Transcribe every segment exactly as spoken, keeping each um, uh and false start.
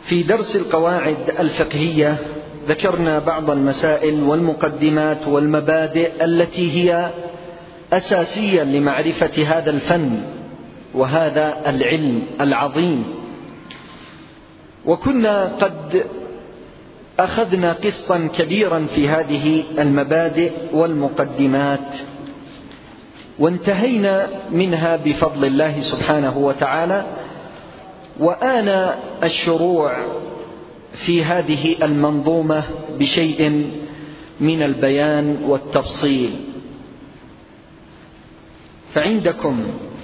في درس القواعد الفقهية ذكرنا بعض المسائل والمقدمات والمبادئ التي هي أساسية لمعرفة هذا الفن وهذا العلم العظيم. وكنا قد أخذنا قسطا كبيرا في هذه المبادئ والمقدمات وانتهينا منها بفضل الله سبحانه وتعالى، وآن الشروع في هذه المنظومة بشيء من البيان والتفصيل. فعندكم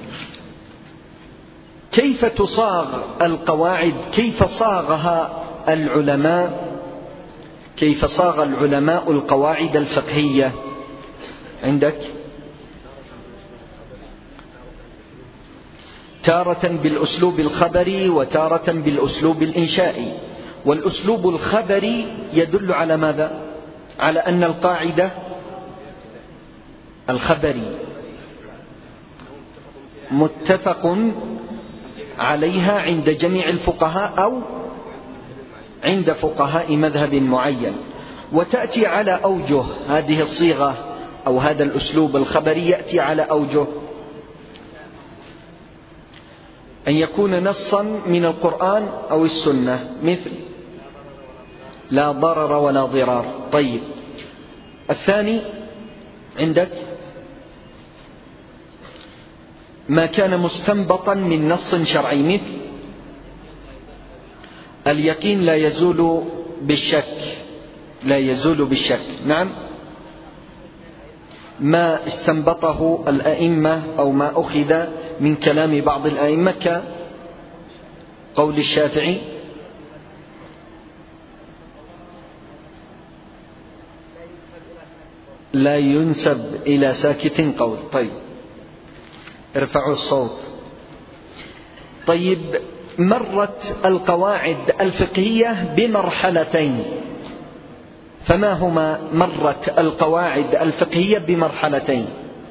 كيف تصاغ القواعد، كيف صاغها العلماء، كيف صاغ العلماء القواعد الفقهية؟ عندك تارة بالأسلوب الخبري وتارة بالأسلوب الإنشائي. والأسلوب الخبري يدل على ماذا؟ على أن القاعدة الخبري متفق عليها عند جميع الفقهاء أو عند فقهاء مذهب معين، وتأتي على أوجه. هذه الصيغة أو هذا الأسلوب الخبري يأتي على أوجه: أن يكون نصا من القرآن أو السنة، مثل لا ضرر ولا ضرار. طيب، الثاني عندك ما كان مستنبطا من نص شرعي، مثل اليقين لا يزول بالشك، لا يزول بالشك. نعم، ما استنبطه الأئمة أو ما أخذ من كلام بعض الأئمة كقول الشافعي لا ينسب إلى ساكت قول. طيب، ارفعوا الصوت. طيب، مرت القواعد الفقهية بمرحلتين، فما هما؟ مرت القواعد الفقهية بمرحلتين: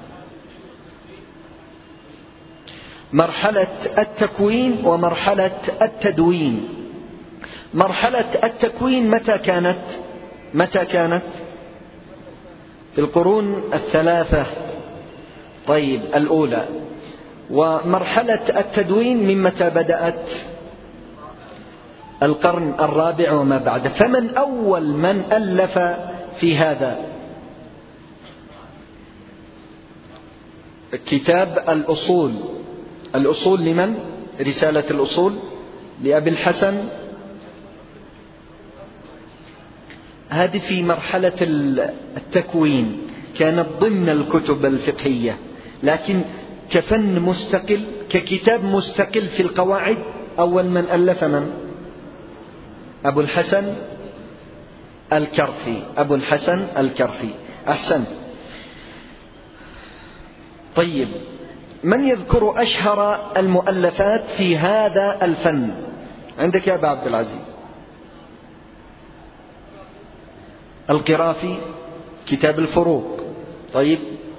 مرحلة التكوين ومرحلة التدوين. مرحلة التكوين متى كانت؟ متى كانت؟ في القرون الثلاثة. طيب، الأولى. ومرحلة التدوين من متى بدأت؟ القرن الرابع وما بعد. فمن أول من ألف في هذا؟ كتاب الأصول. الأصول لمن؟ رسالة الأصول لأبي الحسن. هذه في مرحلة التكوين، كانت ضمن الكتب الفقهية، لكن كفن مستقل، ككتاب مستقل في القواعد. أول من ألف من؟ أبو الحسن الكرخي. أبو الحسن الكرخي. أحسن. طيب، من يذكر أشهر المؤلفات في هذا الفن؟ عندك يا أبا عبد العزيز. القرافي كتاب الفروق. طيب،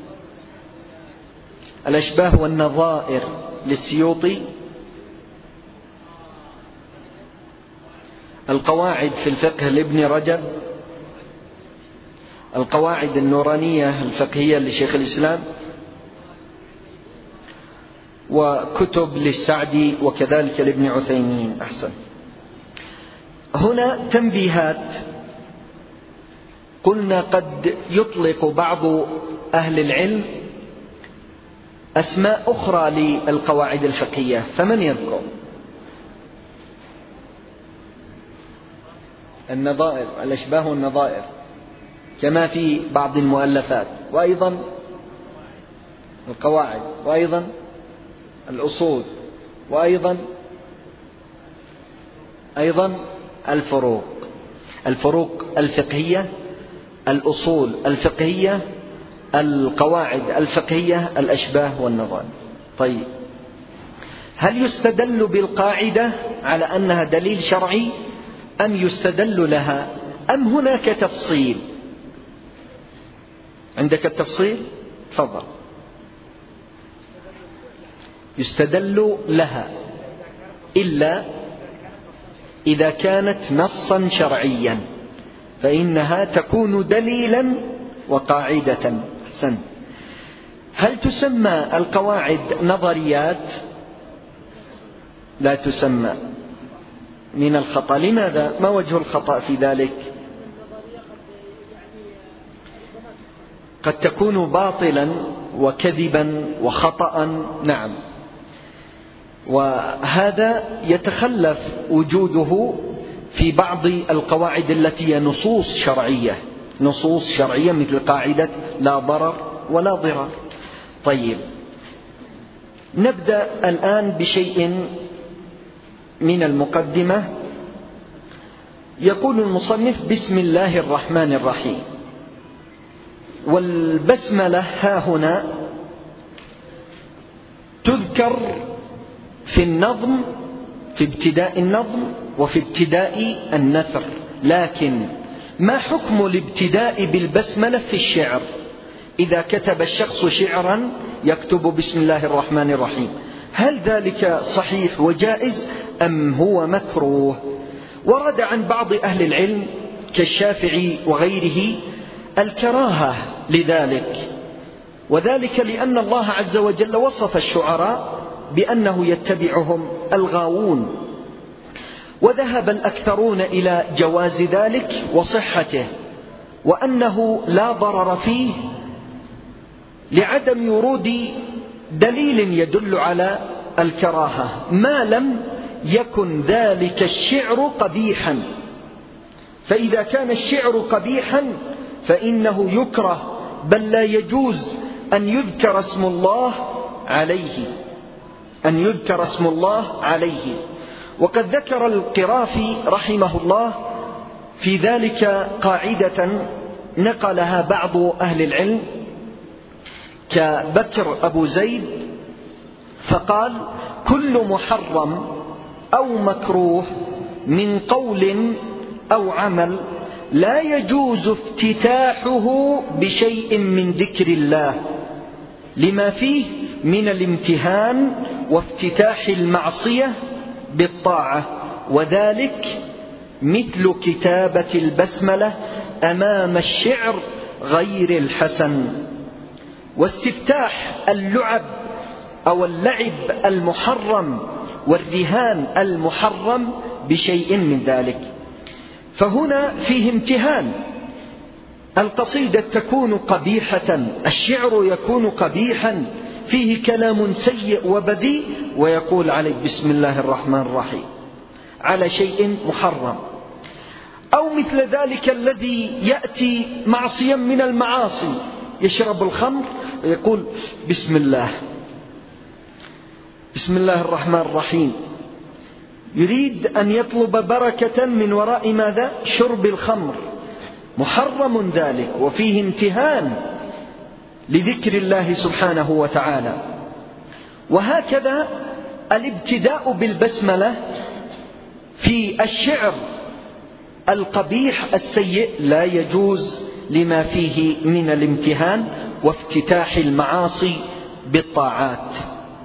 الأشباه والنظائر للسيوطي. القواعد في الفقه لابن رجب. القواعد النورانية الفقهية لشيخ الإسلام. وكتب للسعدي وكذلك لابن عثيمين. أحسن. هنا تنبيهات. قلنا قد يطلق بعض أهل العلم أسماء أخرى للقواعد الفقهية، فمن يذكر؟ النظائر، الأشباه والنظائر، كما في بعض المؤلفات، وأيضا القواعد، وأيضا الأصول، وأيضا أيضا الفروق. الفروق الفقهية، الأصول الفقهية، القواعد الفقهية، الأشباه والنظائر. طيب، هل يستدل بالقاعدة على أنها دليل شرعي أم يستدل لها، أم هناك تفصيل؟ عندك التفصيل؟ تفضل. يستدل لها إلا إذا كانت نصا شرعيا فإنها تكون دليلا وقاعدة. أحسنت. هل تسمى القواعد نظريات؟ لا تسمى. من الخطأ. لماذا؟ ما وجه الخطأ في ذلك؟ قد تكون باطلا وكذبا وخطأ. نعم. وهذا يتخلف وجوده في بعض القواعد التي هي نصوص شرعية، نصوص شرعية مثل قاعدة لا ضرر ولا ضرار. طيب، نبدأ الآن بشيء من المقدمة. يقول المصنف: بسم الله الرحمن الرحيم. والبسملة ها هنا تذكر في النظم، في ابتداء النظم وفي ابتداء النثر، لكن ما حكم الابتداء بالبسملة في الشعر؟ إذا كتب الشخص شعرا يكتب بسم الله الرحمن الرحيم، هل ذلك صحيح وجائز أم هو مكروه؟ ورد عن بعض أهل العلم كالشافعي وغيره الكراهة لذلك، وذلك لأن الله عز وجل وصف الشعراء بأنه يتبعهم الغاوون، وذهب الأكثرون إلى جواز ذلك وصحته، وأنه لا ضرر فيه لعدم ورود دليل يدل على الكراهة، ما لم يكن ذلك الشعر قبيحا. فإذا كان الشعر قبيحا فإنه يكره، بل لا يجوز أن يذكر اسم الله عليه، أن يذكر اسم الله عليه. وقد ذكر القرافي رحمه الله في ذلك قاعدة نقلها بعض أهل العلم كبكر أبو زيد، فقال: كل محرم أو مكروه من قول أو عمل لا يجوز افتتاحه بشيء من ذكر الله لما فيه من الامتهان وافتتاح المعصية بالطاعة، وذلك مثل كتابة البسملة أمام الشعر غير الحسن، واستفتاح اللعب أو اللعب المحرم والرهان المحرم بشيء من ذلك. فهنا فيه امتهان، القصيدة تكون قبيحة، الشعر يكون قبيحا، فيه كلام سيء وبذيء، ويقول عليه بسم الله الرحمن الرحيم على شيء محرم. أو مثل ذلك الذي يأتي معصيا من المعاصي، يشرب الخمر ويقول بسم الله بسم الله الرحمن الرحيم، يريد أن يطلب بركة من وراء ماذا؟ شرب الخمر، محرم ذلك، وفيه امتهان لذكر الله سبحانه وتعالى. وهكذا الابتداء بالبسملة في الشعر القبيح السيء لا يجوز لما فيه من الامتهان وافتتاح المعاصي بالطاعات.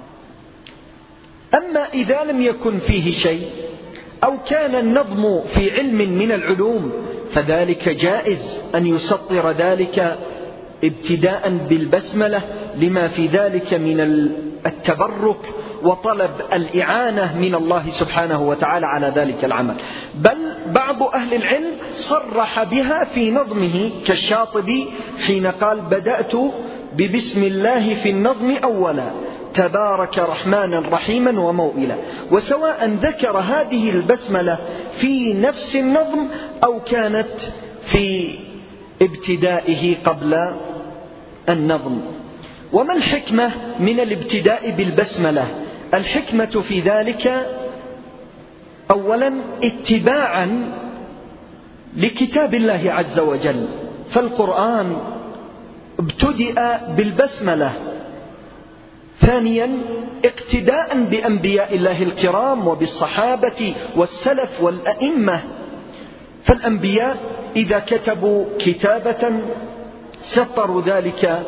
أما إذا لم يكن فيه شيء أو كان النظم في علم من العلوم فذلك جائز أن يسطر ذلك ابتداء بالبسملة لما في ذلك من التبرك وطلب الإعانة من الله سبحانه وتعالى على ذلك العمل. بل بعض أهل العلم صرح بها في نظمه كالشاطبي حين قال: بدأت ببسم الله في النظم أولا تبارك رحمانا رحيما وموئلا. وسواء ذكر هذه البسملة في نفس النظم أو كانت في ابتدائه قبل النظم. وما الحكمة من الابتداء بالبسملة؟ الحكمة في ذلك أولا اتباعا لكتاب الله عز وجل، فالقرآن ابتدأ بالبسملة. ثانيا اقتداء بأنبياء الله الكرام وبالصحابة والسلف والأئمة، فالأنبياء إذا كتبوا كتابة سطروا ذلك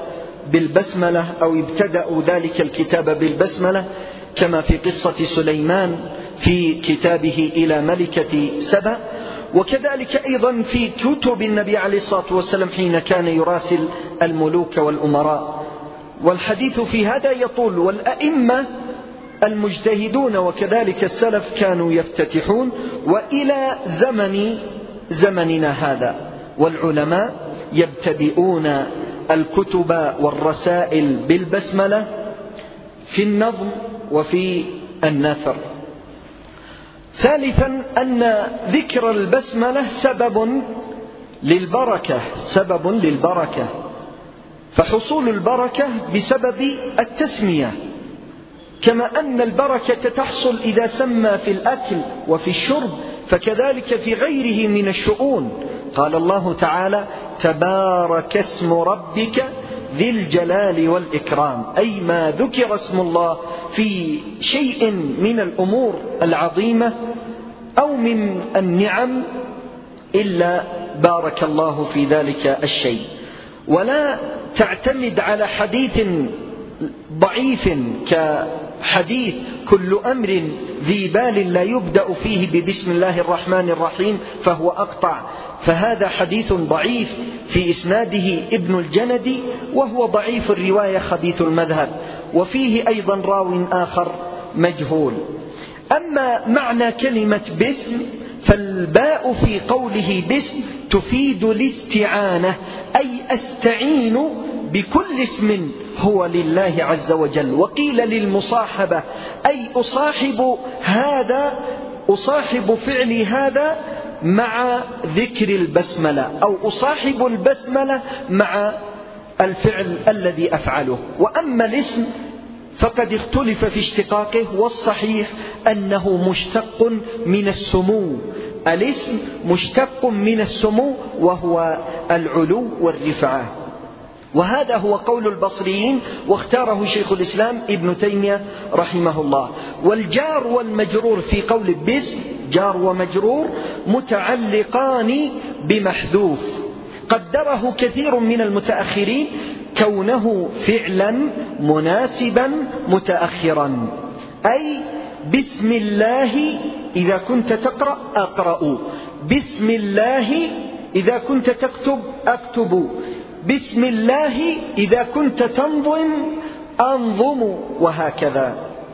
بالبسملة أو ابتدأوا ذلك الكتاب بالبسملة، كما في قصة سليمان في كتابه إلى ملكة سبأ، وكذلك أيضا في كتب النبي عليه الصلاة والسلام حين كان يراسل الملوك والأمراء. والحديث في هذا يطول، والأئمة المجتهدون وكذلك السلف كانوا يفتتحون، وإلى زمن زمننا هذا والعلماء يبتدئون الكتب والرسائل بالبسملة في النظم وفي النثر. ثالثا أن ذكر البسملة سبب للبركة، سبب للبركة، فحصول البركة بسبب التسمية، كما أن البركة تحصل إذا سمى في الأكل وفي الشرب، فكذلك في غيره من الشؤون. قال الله تعالى: تبارك اسم ربك ذي الجلال والإكرام، أي ما ذكر اسم الله في شيء من الأمور العظيمة أو من النعم إلا بارك الله في ذلك الشيء. ولا تعتمد على حديث ضعيف كحديث كل أمر ذي بال لا يبدأ فيه ببسم الله الرحمن الرحيم فهو أقطع، فهذا حديث ضعيف في إسناده ابن الجندي، وهو ضعيف الرواية خبيث المذهب، وفيه أيضا راو آخر مجهول. أما معنى كلمة باسم فالباء في قوله باسم تفيد الاستعانة، أي أستعين بكل اسم هو لله عز وجل. وقيل للمصاحبة، أي أصاحب هذا، أصاحب فعلي هذا مع ذكر البسملة، أو أصاحب البسملة مع الفعل الذي أفعله. وأما الاسم فقد اختلف في اشتقاقه، والصحيح أنه مشتق من السمو، الاسم مشتق من السمو وهو العلو والرفعة، وهذا هو قول البصريين، واختاره شيخ الإسلام ابن تيمية رحمه الله. والجار والمجرور في قول باسم، جار ومجرور متعلقان بمحذوف قدره كثير من المتأخرين كونه فعلا مناسبا متأخرا، أي بسم الله إذا كنت تقرأ أقرأ، بسم الله إذا كنت تكتب أكتب، بسم الله إذا كنت تنظم أنظم، وهكذا.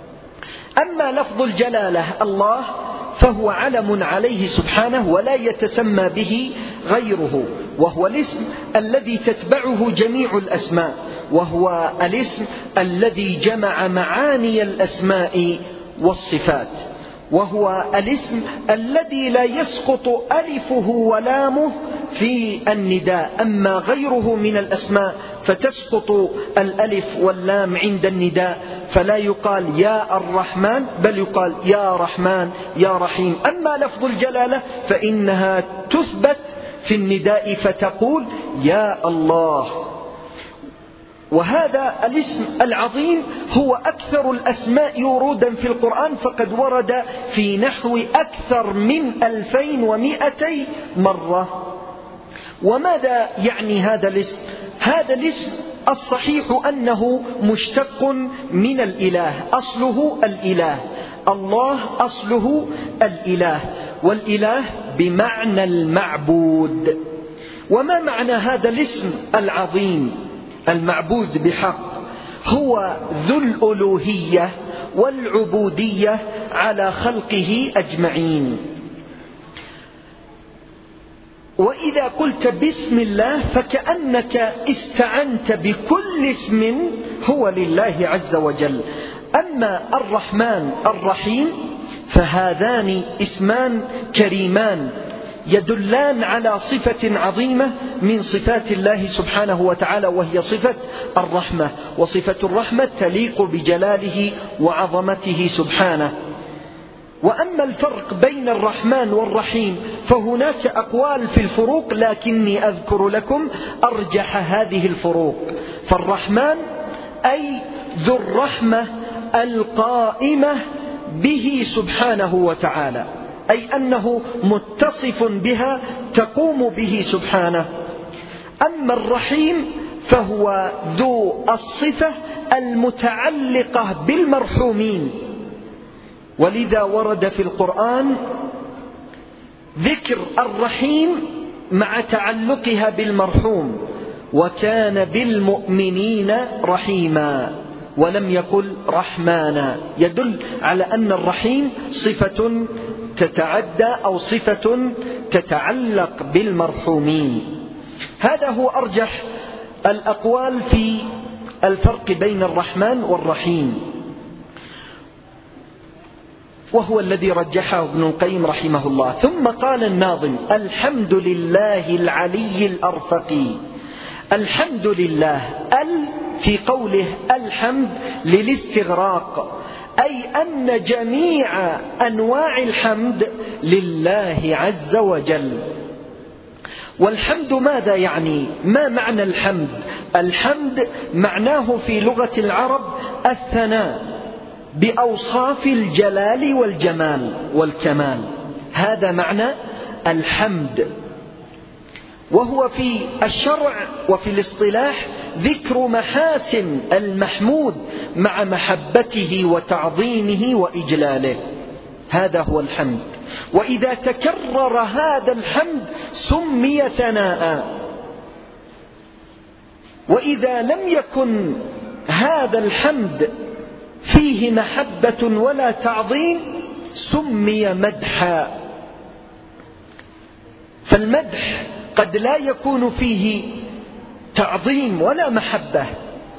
أما لفظ الجلالة الله فهو علم عليه سبحانه ولا يتسمى به غيره، وهو الاسم الذي تتبعه جميع الأسماء، وهو الاسم الذي جمع معاني الأسماء والصفات، وهو الاسم الذي لا يسقط ألفه ولامه في النداء. أما غيره من الأسماء فتسقط الألف واللام عند النداء، فلا يقال يا الرحمن بل يقال يا رحمن يا رحيم. أما لفظ الجلالة فإنها تثبت في النداء فتقول يا الله. وهذا الاسم العظيم هو أكثر الأسماء ورودا في القرآن، فقد ورد في نحو أكثر من ألفين ومئتي مرة. وماذا يعني هذا الاسم؟ هذا الاسم الصحيح أنه مشتق من الإله، أصله الإله، الله أصله الإله، والإله بمعنى المعبود. وما معنى هذا الاسم العظيم المعبود بحق؟ هو ذو الألوهية والعبودية على خلقه أجمعين. وإذا قلت بسم الله فكأنك استعنت بكل اسم هو لله عز وجل. أما الرحمن الرحيم فهذان اسمان كريمان يدلان على صفة عظيمة من صفات الله سبحانه وتعالى، وهي صفة الرحمة، وصفة الرحمة تليق بجلاله وعظمته سبحانه. وأما الفرق بين الرحمن والرحيم فهناك أقوال في الفروق، لكني أذكر لكم أرجح هذه الفروق. فالرحمن أي ذو الرحمة القائمة به سبحانه وتعالى، أي أنه متصف بها تقوم به سبحانه. أما الرحيم فهو ذو الصفة المتعلقة بالمرحومين، ولذا ورد في القرآن ذكر الرحيم مع تعلقها بالمرحوم: وكان بالمؤمنين رحيما، ولم يقل رحمانا، يدل على أن الرحيم صفة تتعدى أو صفة تتعلق بالمرحومين. هذا هو أرجح الأقوال في الفرق بين الرحمن والرحيم، وهو الذي رجحه ابن القيم رحمه الله. ثم قال الناظم: الحمد لله العلي الأرفق. الحمد لله، ال في قوله الحمد للاستغراق، أي أن جميع أنواع الحمد لله عز وجل. والحمد ماذا يعني؟ ما معنى الحمد؟ الحمد معناه في لغة العرب الثناء بأوصاف الجلال والجمال والكمال، هذا معنى الحمد. وهو في الشرع وفي الاصطلاح ذكر محاسن المحمود مع محبته وتعظيمه وإجلاله، هذا هو الحمد. وإذا تكرر هذا الحمد سمي ثناء، وإذا لم يكن هذا الحمد فيه محبة ولا تعظيم سمي مدحا. فالمدح قد لا يكون فيه تعظيم ولا محبة،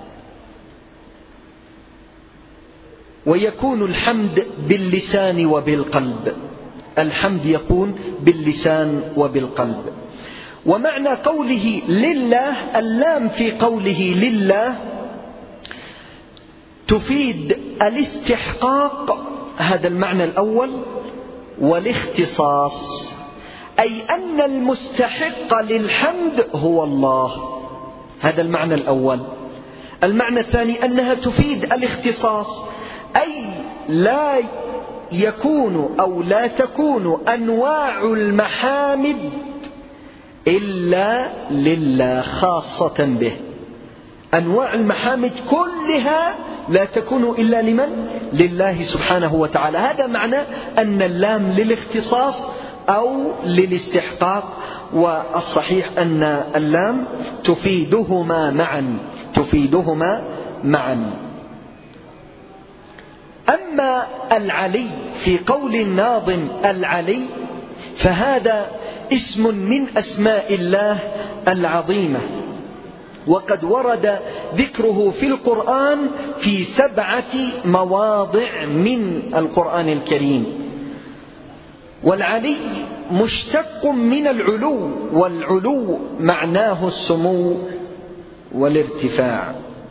ويكون الحمد باللسان وبالقلب. الحمد يكون باللسان وبالقلب. ومعنى قوله لله، اللام في قوله لله تفيد الاستحقاق، هذا المعنى الأول، والاختصاص، أي أن المستحق للحمد هو الله، هذا المعنى الأول. المعنى الثاني أنها تفيد الاختصاص، أي لا يكون أو لا تكون أنواع المحامد إلا لله خاصة به. أنواع المحامد كلها لا تكون إلا لمن؟ لله سبحانه وتعالى. هذا معنى أن اللام للاختصاص أو للاستحقاق، والصحيح أن اللام تفيدهما معا، تفيدهما معا. أما العلي في قول الناظم العلي، فهذا اسم من أسماء الله العظيمة، وقد ورد ذكره في القرآن في سبعة مواضع من القرآن الكريم. والعلي مشتق من العلو، والعلو معناه السمو والارتفاع.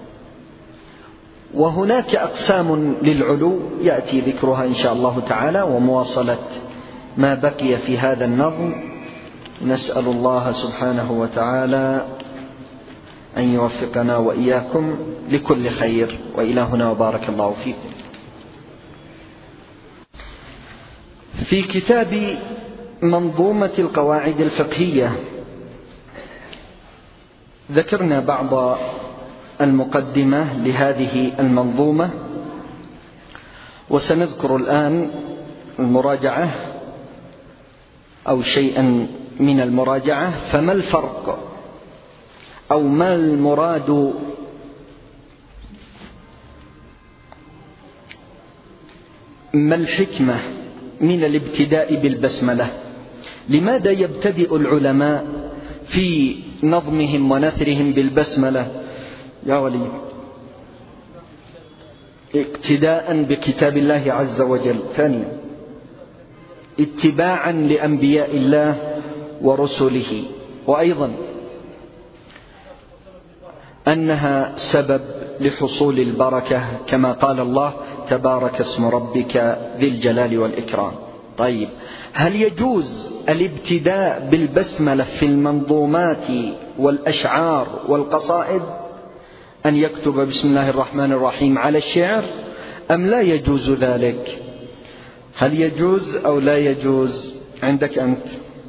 وهناك أقسام للعلو يأتي ذكرها إن شاء الله تعالى، ومواصلة ما بقي في هذا النظم. نسأل الله سبحانه وتعالى أن يوفقنا وإياكم لكل خير، وإلى هنا وبارك الله فيكم. في كتاب منظومة القواعد الفقهية ذكرنا بعض المقدمة لهذه المنظومة، وسنذكر الآن المراجعة أو شيئا من المراجعة. فما الفرق أو ما المراد ما الحكمة من الابتداء بالبسملة؟ لماذا يبتدئ العلماء في نظمهم ونثرهم بالبسملة يا ولي؟ اقتداء بكتاب الله عز وجل. ثانيا اتباعا لأنبياء الله ورسله، وأيضا أنها سبب لحصول البركة كما قال الله تبارك اسم ربك ذي الجلال والإكرام. طيب، هل يجوز الابتداء بالبسملة في المنظومات والأشعار والقصائد، أن يكتب بسم الله الرحمن الرحيم على الشعر، أم لا يجوز ذلك؟ هل يجوز أو لا يجوز عندك أنت؟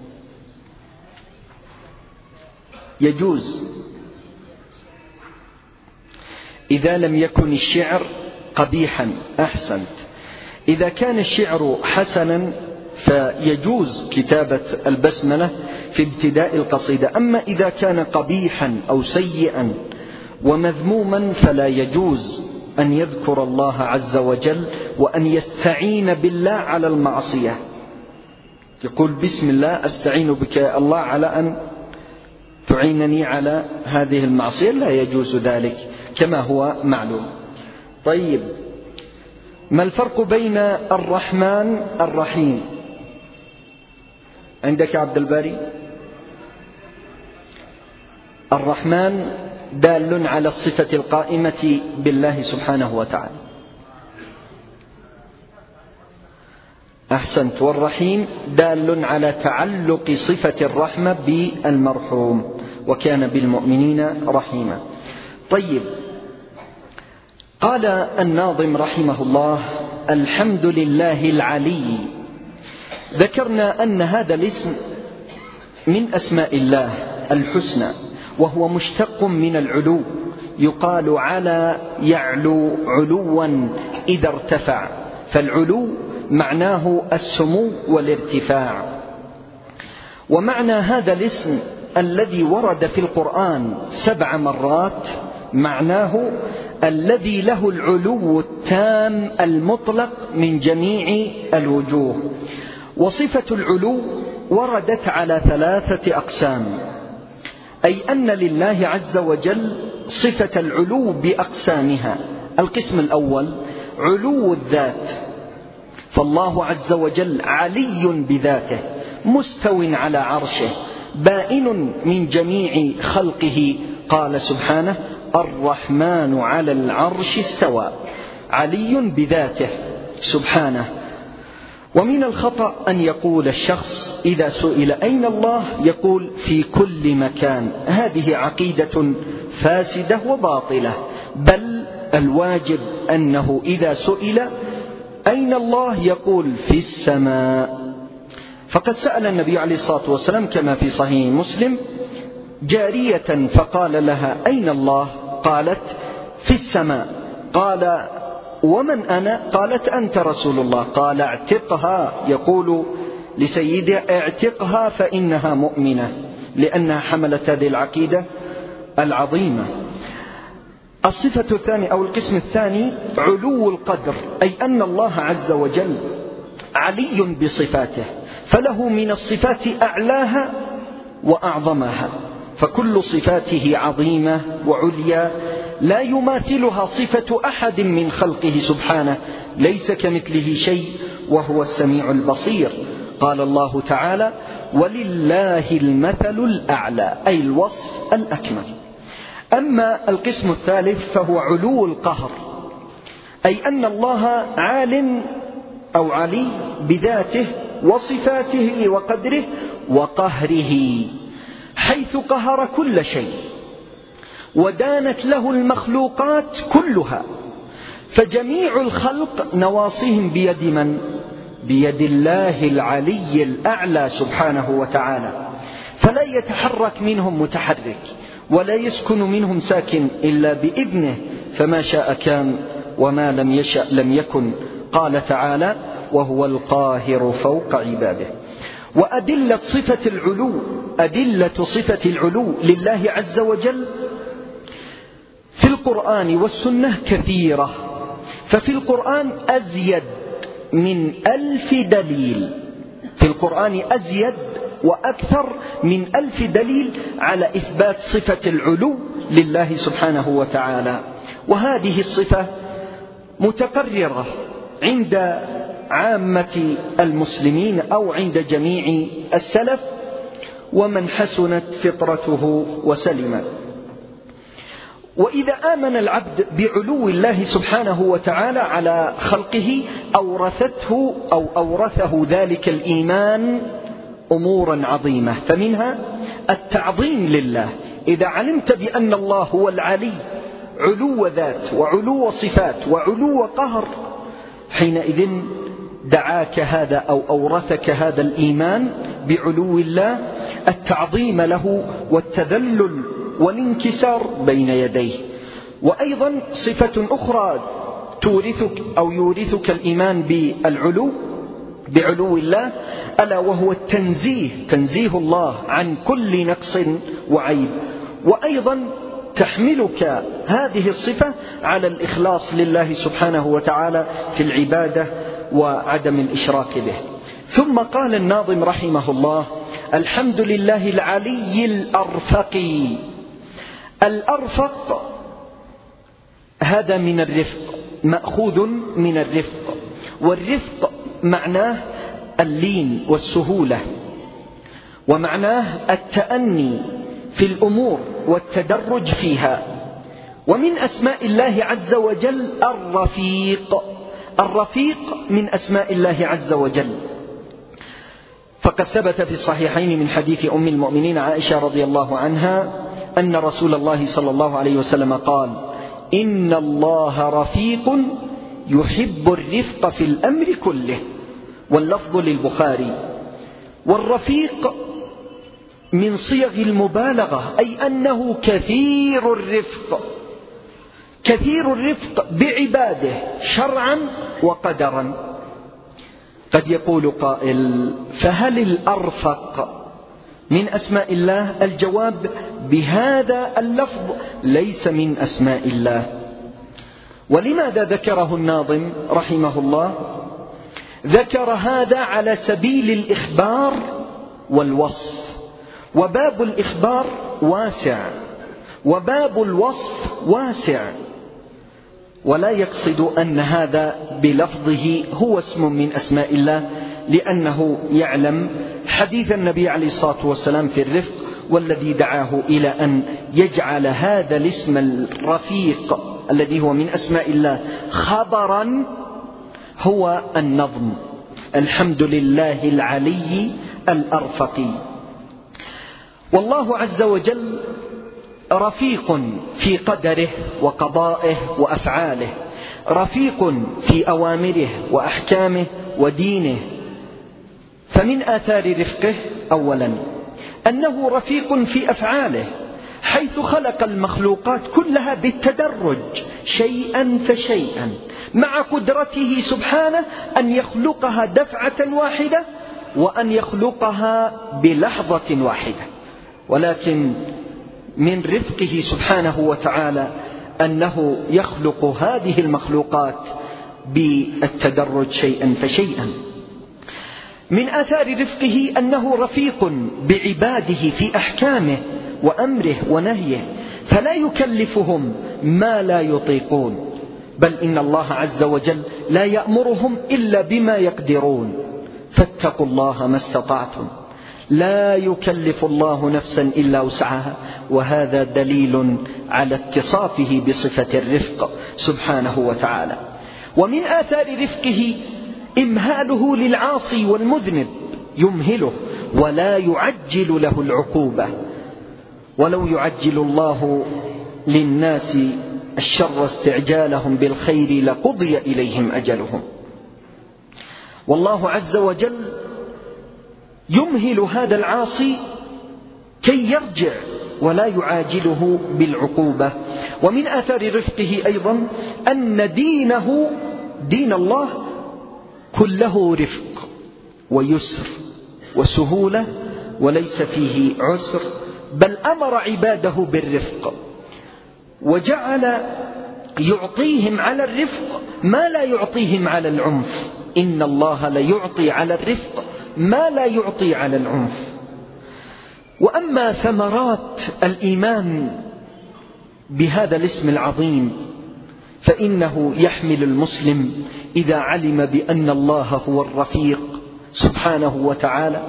يجوز إذا لم يكن الشعر قبيحا. أحسنت. إذا كان الشعر حسنا فيجوز كتابة البسملة في ابتداء القصيدة، أما إذا كان قبيحا أو سيئا ومذموما فلا يجوز أن يذكر الله عز وجل وأن يستعين بالله على المعصية. يقول بسم الله أستعين بك يا الله على أن تعينني على هذه المعصية، لا يجوز ذلك كما هو معلوم. طيب، ما الفرق بين الرحمن الرحيم؟ عندك عبد الباري؟ الرحمن دال على الصفة القائمة بالله سبحانه وتعالى، أحسنت. والرحيم دال على تعلق صفة الرحمة بالمرحوم، وكان بالمؤمنين رحيما. طيب، قال الناظم رحمه الله: الحمد لله العلي. ذكرنا أن هذا الاسم من أسماء الله الحسنى، وهو مشتق من العلو، يقال على يعلو علوا إذا ارتفع، فالعلو معناه السمو والارتفاع. ومعنى هذا الاسم الذي ورد في القرآن سبع مرات معناه الذي له العلو التام المطلق من جميع الوجوه. وصفة العلو وردت على ثلاثة أقسام، أي أن لله عز وجل صفة العلو بأقسامها. القسم الأول علو الذات، فالله عز وجل علي بذاته مستو على عرشه بائن من جميع خلقه. قال سبحانه: الرحمن على العرش استوى، علي بذاته سبحانه. ومن الخطأ أن يقول الشخص إذا سئل أين الله يقول في كل مكان، هذه عقيدة فاسدة وباطلة، بل الواجب أنه إذا سئل أين الله يقول في السماء. فقد سأل النبي عليه الصلاة والسلام كما في صحيح مسلم جارية فقال لها: أين الله؟ قالت: في السماء. قال: ومن أنا؟ قالت: أنت رسول الله. قال: اعتقها، يقول لسيدها: اعتقها فإنها مؤمنة، لأنها حملت هذه العقيدة العظيمة. الصفة الثانية أو القسم الثاني علو القدر، أي أن الله عز وجل علي بصفاته، فله من الصفات أعلاها وأعظمها، فكل صفاته عظيمة وعليا لا يماثلها صفة أحد من خلقه سبحانه، ليس كمثله شيء وهو السميع البصير. قال الله تعالى: ولله المثل الأعلى، أي الوصف الأكمل. أما القسم الثالث فهو علو القهر، أي أن الله عال أو علي بذاته وصفاته وقدره وقهره، حيث قهر كل شيء ودانت له المخلوقات كلها، فجميع الخلق نواصيهم بيد من؟ بيد الله العلي الأعلى سبحانه وتعالى، فلا يتحرك منهم متحرك ولا يسكن منهم ساكن إلا بإذنه، فما شاء كان وما لم يشأ لم يكن. قال تعالى: وهو القاهر فوق عباده. وأدلة صفة العلو أدلة صفة العلو لله عز وجل في القرآن والسنة كثيرة، ففي القرآن أزيد من ألف دليل، في القرآن أزيد وأكثر من ألف دليل على إثبات صفة العلو لله سبحانه وتعالى. وهذه الصفة متقررة عند عامة المسلمين أو عند جميع السلف ومن حسنت فطرته وسلمت. وإذا آمن العبد بعلو الله سبحانه وتعالى على خلقه أورثته أو أورثه ذلك الإيمان أمورا عظيمة، فمنها التعظيم لله. إذا علمت بأن الله هو العلي علو ذات وعلو صفات وعلو قهر، حينئذ دعاك هذا أو أورثك هذا الإيمان بعلو الله التعظيم له والتذلل والانكسار بين يديه. وأيضا صفة أخرى تورثك أو يورثك الإيمان بالعلو بعلو الله، ألا وهو التنزيه، تنزيه الله عن كل نقص وعيب. وأيضا تحملك هذه الصفة على الإخلاص لله سبحانه وتعالى في العبادة وعدم الإشراك به. ثم قال الناظم رحمه الله: الحمد لله العلي الأرفق. الأرفق هذا من الرفق، مأخوذ من الرفق، والرفق معناه اللين والسهولة، ومعناه التأني في الأمور والتدرج فيها. ومن أسماء الله عز وجل الرفيق. الرفيق من أسماء الله عز وجل، فقد ثبت في الصحيحين من حديث أم المؤمنين عائشة رضي الله عنها أن رسول الله صلى الله عليه وسلم قال: إن الله رفيق يحب الرفق في الأمر كله. واللفظ للبخاري. والرفيق من صيغ المبالغة، أي أنه كثير الرفق، كثير الرفق بعباده شرعا وقدرا. قد يقول قائل: فهل الأرفق من أسماء الله؟ الجواب: بهذا اللفظ ليس من أسماء الله. ولماذا ذكره الناظم رحمه الله؟ ذكر هذا على سبيل الإخبار والوصف، وباب الإخبار واسع وباب الوصف واسع، ولا يقصد أن هذا بلفظه هو اسم من أسماء الله، لأنه يعلم حديث النبي عليه الصلاة والسلام في الرفق، والذي دعاه إلى أن يجعل هذا الاسم الرفيق الذي هو من أسماء الله خبرا هو النظم: الحمد لله العلي الأرفق. والله عز وجل رفيق في قدره وقضائه وأفعاله، رفيق في أوامره وأحكامه ودينه. فمن آثار رفقه أولا أنه رفيق في أفعاله، حيث خلق المخلوقات كلها بالتدرج شيئا فشيئا، مع قدرته سبحانه أن يخلقها دفعة واحدة وأن يخلقها بلحظة واحدة. ولكن من رفقه سبحانه وتعالى أنه يخلق هذه المخلوقات بالتدرج شيئا فشيئا. من آثار رفقه أنه رفيق بعباده في أحكامه وأمره ونهيه، فلا يكلفهم ما لا يطيقون، بل إن الله عز وجل لا يأمرهم إلا بما يقدرون. فاتقوا الله ما استطعتم، لا يكلف الله نفسا إلا وسعها، وهذا دليل على اتصافه بصفة الرفق سبحانه وتعالى. ومن آثار رفقه إمهاله للعاصي والمذنب، يمهله ولا يعجل له العقوبة. ولو يعجل الله للناس الشر استعجالهم بالخير لقضي إليهم أجلهم. والله عز وجل يمهل هذا العاصي كي يرجع ولا يعاجله بالعقوبة. ومن آثار رفقه أيضا أن دينه، دين الله، كله رفق ويسر وسهولة، وليس فيه عسر، بل أمر عباده بالرفق، وجعل يعطيهم على الرفق ما لا يعطيهم على العنف. إن الله ليعطي على الرفق ما لا يعطي على العنف. وأما ثمرات الإيمان بهذا الاسم العظيم فإنه يحمل المسلم إذا علم بأن الله هو الرفيق سبحانه وتعالى،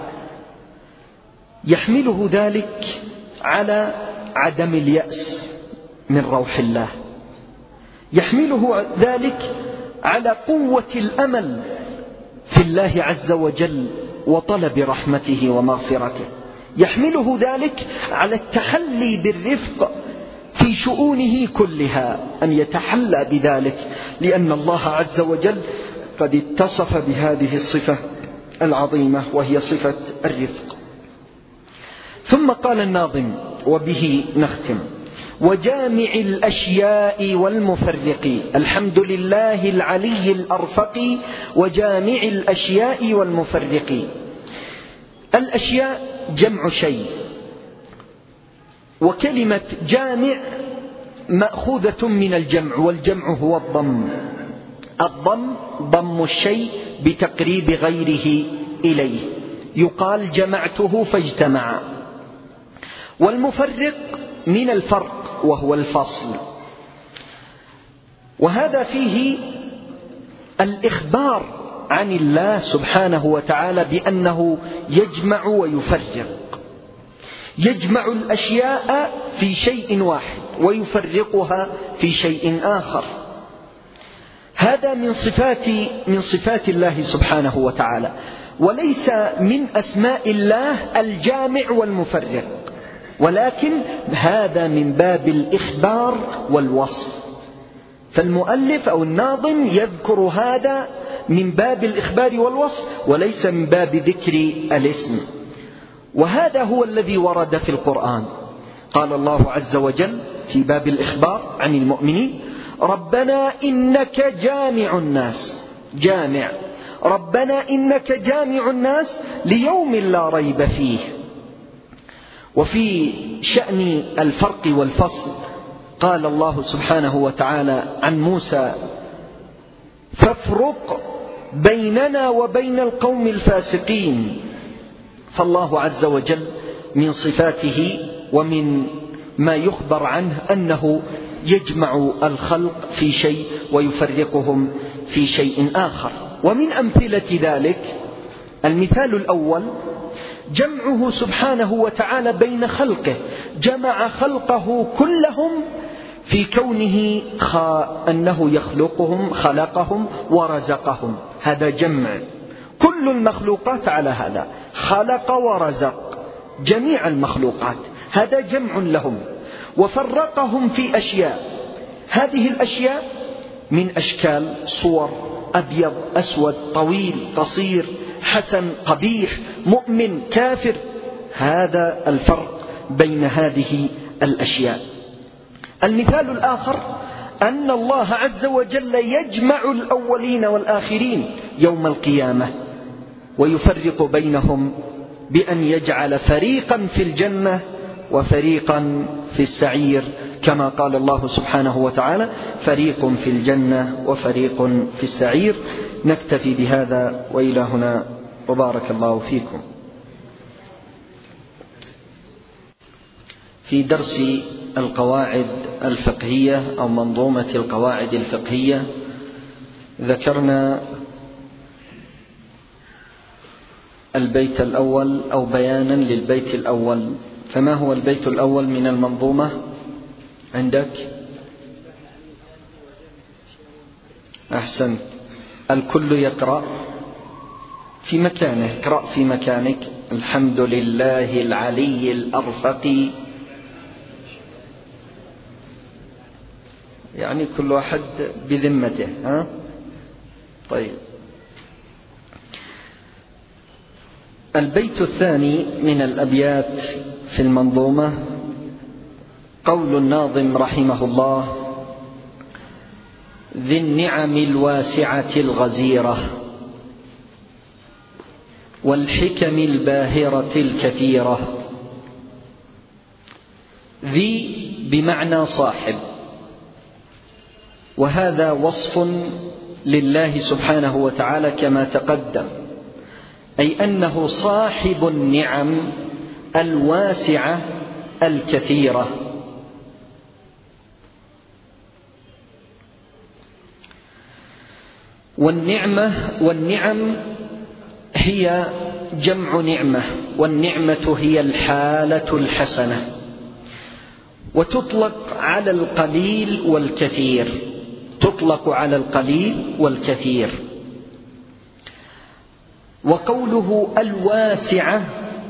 يحمله ذلك على عدم اليأس من روح الله، يحمله ذلك على قوة الأمل في الله عز وجل وطلب رحمته ومغفرته، يحمله ذلك على التحلي بالرفق في شؤونه كلها، أن يتحلى بذلك، لأن الله عز وجل قد اتصف بهذه الصفة العظيمة وهي صفة الرفق. ثم قال الناظم وبه نختم: وجامع الأشياء والمفرق. الحمد لله العلي الأرفق وجامع الأشياء والمفرق. الأشياء جمع شيء، وكلمة جامع مأخوذة من الجمع، والجمع هو الضم. الضم ضم الشيء بتقريب غيره إليه، يقال جمعته فاجتمع. والمفرق من الفرق وهو الفصل، وهذا فيه الإخبار عن الله سبحانه وتعالى بأنه يجمع ويفرق، يجمع الأشياء في شيء واحد ويفرقها في شيء آخر. هذا من صفات من صفات الله سبحانه وتعالى، وليس من أسماء الله الجامع والمفرق، ولكن هذا من باب الإخبار والوصف. فالمؤلف أو الناظم يذكر هذا من باب الإخبار والوصف وليس من باب ذكر الاسم. وهذا هو الذي ورد في القرآن. قال الله عز وجل في باب الإخبار عن المؤمنين: ربنا إنك جامع الناس. جامع، ربنا إنك جامع الناس ليوم لا ريب فيه. وفي شأن الفرق والفصل قال الله سبحانه وتعالى عن موسى: فافرق بيننا وبين القوم الفاسقين. فالله عز وجل من صفاته ومن ما يخبر عنه أنه يجمع الخلق في شيء ويفرقهم في شيء آخر. ومن أمثلة ذلك المثال الأول جمعه سبحانه وتعالى بين خلقه، جمع خلقه كلهم في كونه أنه يخلقهم خلقهم ورزقهم. هذا جمع، كل المخلوقات على هذا، خلق ورزق جميع المخلوقات، هذا جمع لهم. وفرقهم في أشياء، هذه الأشياء من أشكال، صور، أبيض أسود، طويل قصير، حسن قبيح، مؤمن كافر. هذا الفرق بين هذه الأشياء. المثال الآخر أن الله عز وجل يجمع الأولين والآخرين يوم القيامة ويفرق بينهم بأن يجعل فريقا في الجنة وفريقا في السعير، كما قال الله سبحانه وتعالى: فريق في الجنة وفريق في السعير. نكتفي بهذا وإلى هنا، وبارك الله فيكم. في درس القواعد الفقهية أو منظومة القواعد الفقهية ذكرنا البيت الأول أو بيانا للبيت الأول. فما هو البيت الأول من المنظومة عندك؟ أحسن، الكل يقرأ في مكانه. اقرأ في مكانك: الحمد لله العلي الأرفق. يعني كل واحد بذمته. ها؟ طيب. البيت الثاني من الأبيات في المنظومة قول الناظم رحمه الله: ذي النعم الواسعة الغزيرة والحكم الباهرة الكثيرة. ذي بمعنى صاحب، وهذا وصف لله سبحانه وتعالى كما تقدم، أي أنه صاحب النعم الواسعة الكثيرة. والنعمة والنعم هي جمع نعمة، والنعمة هي الحالة الحسنة، وتطلق على القليل والكثير، تطلق على القليل والكثير. وقوله الواسعة،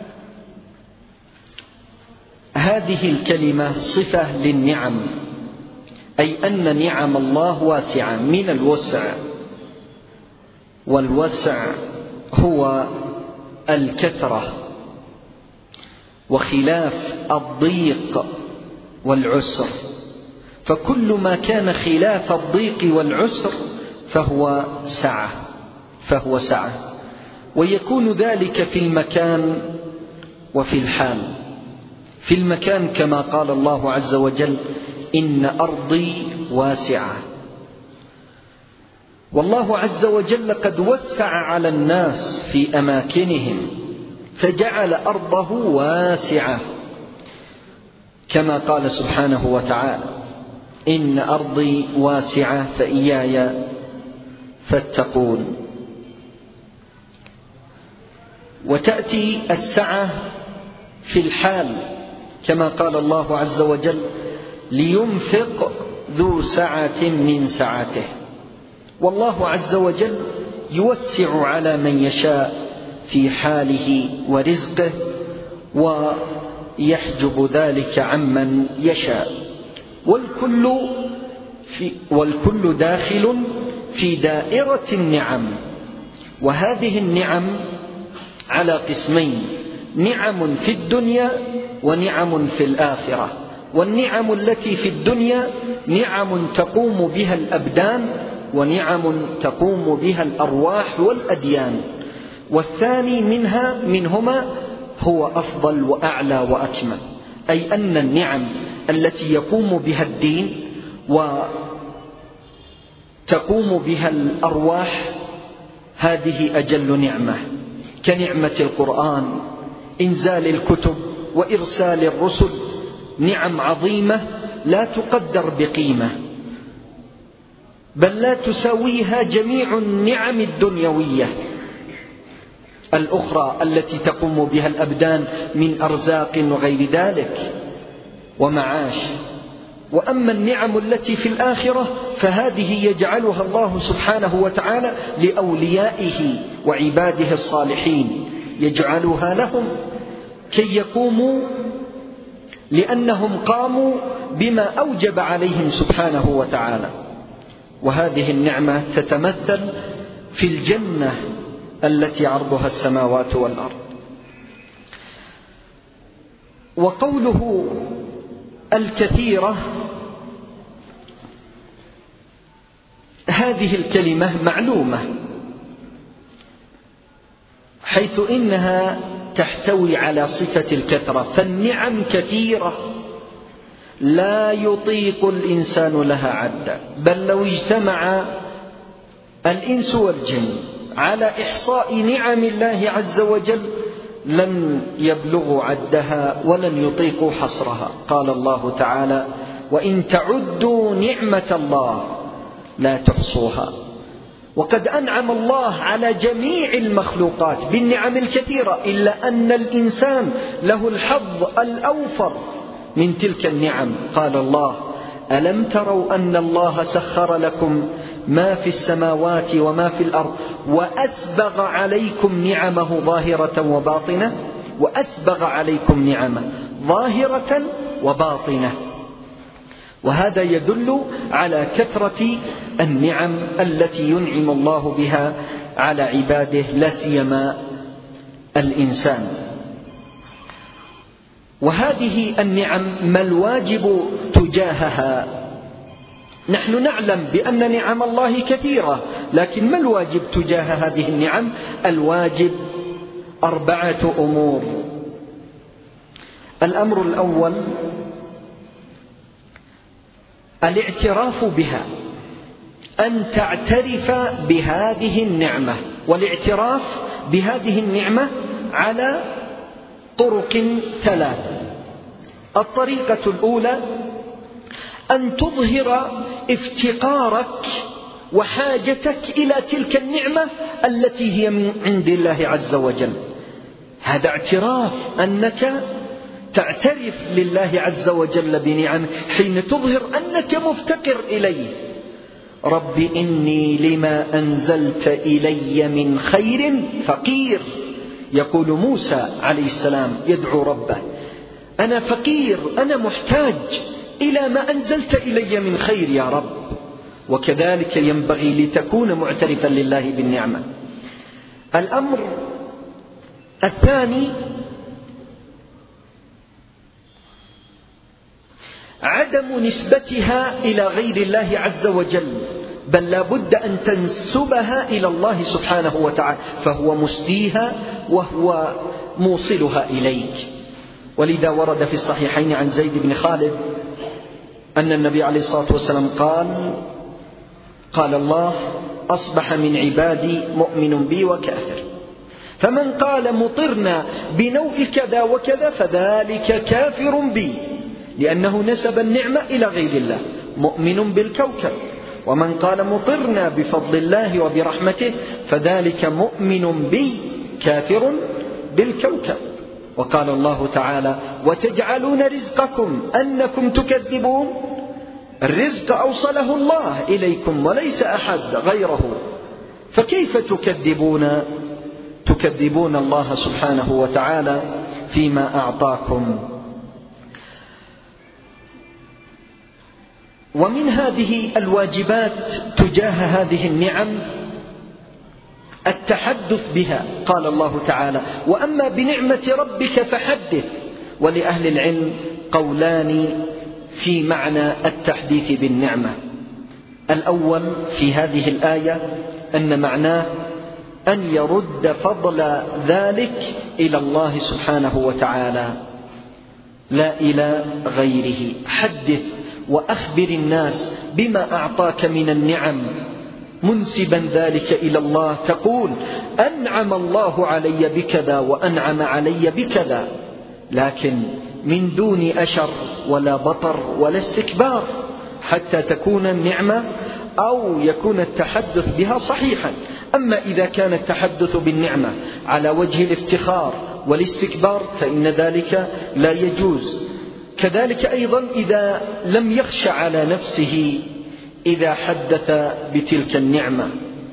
هذه الكلمة صفة للنعم، أي أن نعم الله واسعة من الوسع، والوسع هو الكثرة، وخلاف الضيق والعسر، فكل ما كان خلاف الضيق والعسر فهو سعة فهو سعة ويكون ذلك في المكان وفي الحال. في المكان كما قال الله عز وجل: إن أرضي واسعة. والله عز وجل قد وسع على الناس في أماكنهم فجعل أرضه واسعة، كما قال سبحانه وتعالى: إن أرضي واسعة فإياي فاتقون. وتأتي السعة في الحال كما قال الله عز وجل: لينفق ذو سعة من سعته. والله عز وجل يوسع على من يشاء في حاله ورزقه ويحجب ذلك عمن يشاء، والكل, في والكل داخل في دائرة النعم. وهذه النعم على قسمين: نعم في الدنيا ونعم في الآخرة. والنعم التي في الدنيا نعم تقوم بها الأبدان، ونعم تقوم بها الأرواح والأديان. والثاني منها منهما هو أفضل وأعلى وأكمل، أي أن النعم التي يقوم بها الدين وتقوم بها الأرواح هذه أجل نعمة، كنعمة القرآن، إنزال الكتب وإرسال الرسل، نعم عظيمة لا تقدر بقيمة، بل لا تساويها جميع النعم الدنيوية الأخرى التي تقوم بها الأبدان من أرزاق وغير ذلك ومعاش. وأما النعم التي في الآخرة فهذه يجعلها الله سبحانه وتعالى لأوليائه وعباده الصالحين، يجعلها لهم كي يقوموا، لأنهم قاموا بما أوجب عليهم سبحانه وتعالى. وهذه النعمة تتمثل في الجنة التي عرضها السماوات والأرض. وقوله الكثيرة، هذه الكلمة معلومة، حيث إنها تحتوي على صفة الكثرة، فالنعم كثيرة لا يطيق الإنسان لها عدا، بل لو اجتمع الإنس والجن على إحصاء نعم الله عز وجل لن يبلغوا عدها ولن يطيقوا حصرها. قال الله تعالى: وإن تعدوا نعمة الله لا تحصوها. وقد أنعم الله على جميع المخلوقات بالنعم الكثيرة، إلا أن الإنسان له الحظ الأوفر من تلك النعم. قال الله: ألم تروا أن الله سخر لكم ما في السماوات وما في الأرض وأسبغ عليكم نعمه ظاهرة وباطنة. وأسبغ عليكم نعمه ظاهرة وباطنة. وهذا يدل على كثرة النعم التي ينعم الله بها على عباده، لا سيما الإنسان. وهذه النعم ما الواجب تجاهها؟ نحن نعلم بأن نعم الله كثيرة، لكن ما الواجب تجاه هذه النعم؟ الواجب أربعة أمور. الأمر الأول الاعتراف بها، أن تعترف بهذه النعمة. والاعتراف بهذه النعمة على طرق ثلاث. الطريقة الأولى أن تظهر افتقارك وحاجتك إلى تلك النعمة التي هي من عند الله عز وجل. هذا اعتراف أنك تعترف لله عز وجل بنعمه حين تظهر أنك مفتقر إليه. رب إني لما أنزلت إلي من خير فقير. يقول موسى عليه السلام يدعو ربه: أنا فقير، أنا محتاج إلى ما أنزلت إلي من خير يا رب. وكذلك ينبغي لتكون معترفا لله بالنعمة. الأمر الثاني عدم نسبتها إلى غير الله عز وجل، بل لا بد أن تنسبها إلى الله سبحانه وتعالى، فهو مسديها وهو موصلها إليك. ولذا ورد في الصحيحين عن زيد بن خالد أن النبي عليه الصلاة والسلام قال قال الله: أصبح من عبادي مؤمن بي وكافر، فمن قال مطرنا بنوء كذا وكذا فذلك كافر بي، لأنه نسب النعمة إلى غير الله، مؤمن بالكوكب. ومن قال مطرنا بفضل الله وبرحمته فذلك مؤمن بي كافر بالكوكب. وقال الله تعالى: وتجعلون رزقكم أنكم تكذبون. الرزق أوصله الله إليكم وليس أحد غيره، فكيف تكذبون تكذبون الله سبحانه وتعالى فيما أعطاكم؟ ومن هذه الواجبات تجاه هذه النعم التحدث بها. قال الله تعالى: وأما بنعمة ربك فحدث. ولأهل العلم قولان في معنى التحديث بالنعمة. الأول في هذه الآية أن معناه أن يرد فضل ذلك إلى الله سبحانه وتعالى لا إلى غيره. حدث وأخبر الناس بما أعطاك من النعم منسبا ذلك إلى الله، تقول: أنعم الله علي بكذا وأنعم علي بكذا، لكن من دون أشر ولا بطر ولا استكبار، حتى تكون النعمة أو يكون التحدث بها صحيحا. أما إذا كان التحدث بالنعمة على وجه الافتخار والاستكبار فإن ذلك لا يجوز. كذلك أيضا إذا لم يخش على نفسه إذا حدث بتلك النعمة.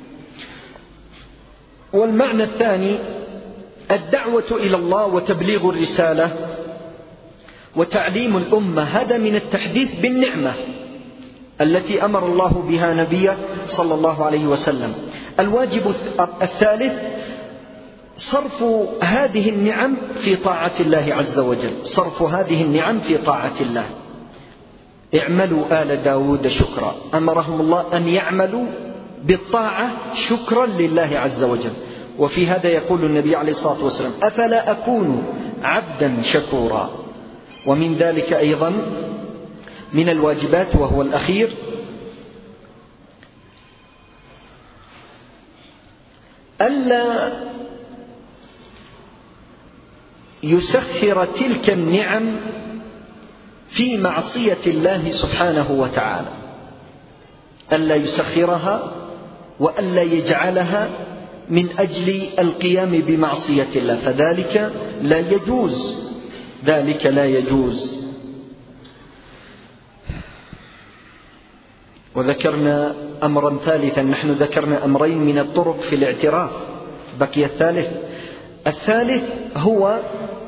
والمعنى الثاني الدعوة إلى الله وتبليغ الرسالة وتعليم الأمة، هذا من التحديث بالنعمة التي أمر الله بها نبيه صلى الله عليه وسلم. الواجب الثالث صرف هذه النعم في طاعة الله عز وجل، صرف هذه النعم في طاعة الله. اعملوا آل داود شكرا، أمرهم الله أن يعملوا بالطاعة شكرا لله عز وجل. وفي هذا يقول النبي عليه الصلاة والسلام: أفلا أكون عبدا شكورا. ومن ذلك أيضا من الواجبات وهو الأخير ألا يسخر تلك النعم في معصية الله سبحانه وتعالى، ألا يسخرها وألا يجعلها من أجل القيام بمعصية الله، فذلك لا يجوز، ذلك لا يجوز. وذكرنا أمرا ثالثا، نحن ذكرنا أمرين من الطرق في الاعتراف، بقي الثالث. الثالث هو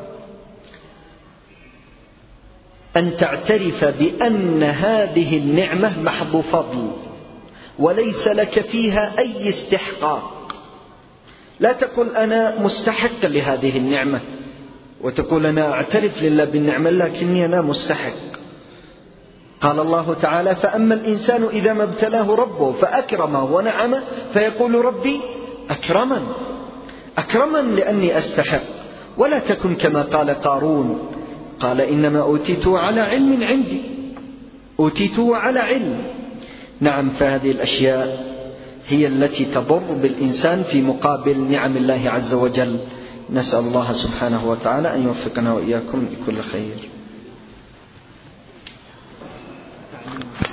أن تعترف بأن هذه النعمة محض فضل وليس لك فيها أي استحقاق. لا تقول أنا مستحق لهذه النعمة، وتقول أنا أعترف لله بالنعمة لكني أنا مستحق. قال الله تعالى: فأما الإنسان إذا ما ابتلاه ربه فأكرمه ونعمه فيقول ربي أكرمن أكرمن لأني أستحق. ولا تكن كما قال قارون، قال إنما أوتيته على علم عندي، أوتيته على علم. نعم، فهذه الأشياء هي التي تضر بالإنسان في مقابل نعم الله عز وجل. نسأل الله سبحانه وتعالى أن يوفقنا وإياكم لكل خير.